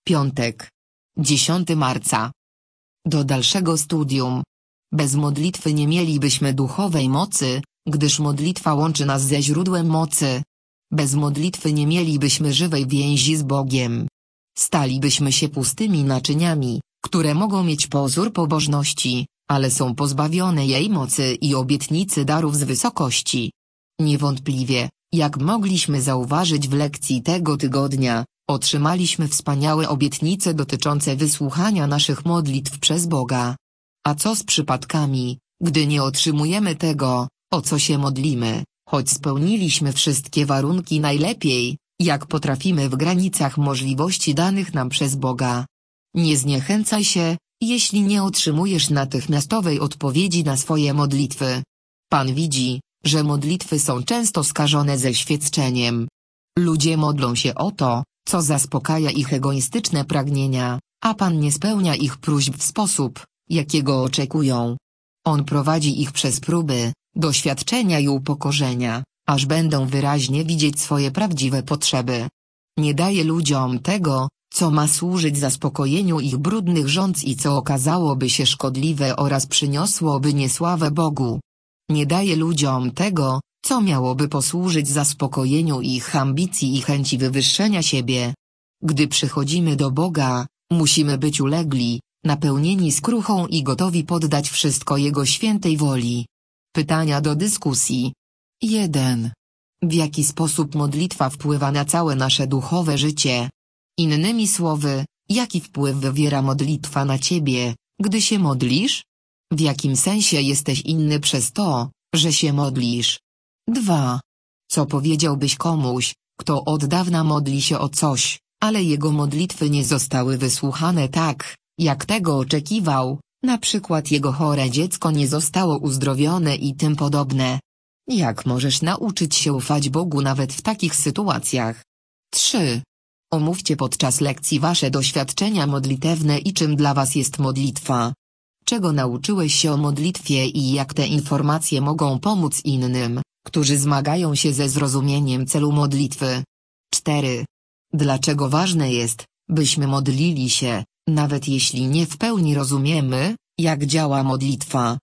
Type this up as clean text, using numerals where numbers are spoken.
Piątek. 10 marca. Do dalszego studium. Bez modlitwy nie mielibyśmy duchowej mocy, gdyż modlitwa łączy nas ze źródłem mocy. Bez modlitwy nie mielibyśmy żywej więzi z Bogiem. Stalibyśmy się pustymi naczyniami, które mogą mieć pozór pobożności, ale są pozbawione jej mocy i obietnicy darów z wysokości. Niewątpliwie, jak mogliśmy zauważyć w lekcji tego tygodnia, otrzymaliśmy wspaniałe obietnice dotyczące wysłuchania naszych modlitw przez Boga. A co z przypadkami, gdy nie otrzymujemy tego, o co się modlimy, choć spełniliśmy wszystkie warunki najlepiej, jak potrafimy w granicach możliwości danych nam przez Boga? Nie zniechęcaj się, jeśli nie otrzymujesz natychmiastowej odpowiedzi na swoje modlitwy. Pan widzi, że modlitwy są często skażone ze świadczeniem. Ludzie modlą się o to, co zaspokaja ich egoistyczne pragnienia, a Pan nie spełnia ich próśb w sposób, jakiego oczekują. On prowadzi ich przez próby, doświadczenia i upokorzenia, aż będą wyraźnie widzieć swoje prawdziwe potrzeby. Nie daje ludziom tego, co ma służyć zaspokojeniu ich brudnych żądz i co okazałoby się szkodliwe oraz przyniosłoby niesławę Bogu. Nie daje ludziom tego, co miałoby posłużyć zaspokojeniu ich ambicji i chęci wywyższenia siebie. Gdy przychodzimy do Boga, musimy być ulegli, napełnieni skruchą i gotowi poddać wszystko Jego świętej woli. Pytania do dyskusji. 1. W jaki sposób modlitwa wpływa na całe nasze duchowe życie? Innymi słowy, jaki wpływ wywiera modlitwa na ciebie, gdy się modlisz? W jakim sensie jesteś inny przez to, że się modlisz? 2. Co powiedziałbyś komuś, kto od dawna modli się o coś, ale jego modlitwy nie zostały wysłuchane tak, jak tego oczekiwał, na przykład jego chore dziecko nie zostało uzdrowione i tym podobne? Jak możesz nauczyć się ufać Bogu nawet w takich sytuacjach? 3. Omówcie podczas lekcji wasze doświadczenia modlitewne i czym dla was jest modlitwa. Czego nauczyłeś się o modlitwie i jak te informacje mogą pomóc innym, którzy zmagają się ze zrozumieniem celu modlitwy. 4. Dlaczego ważne jest, byśmy modlili się, nawet jeśli nie w pełni rozumiemy, jak działa modlitwa?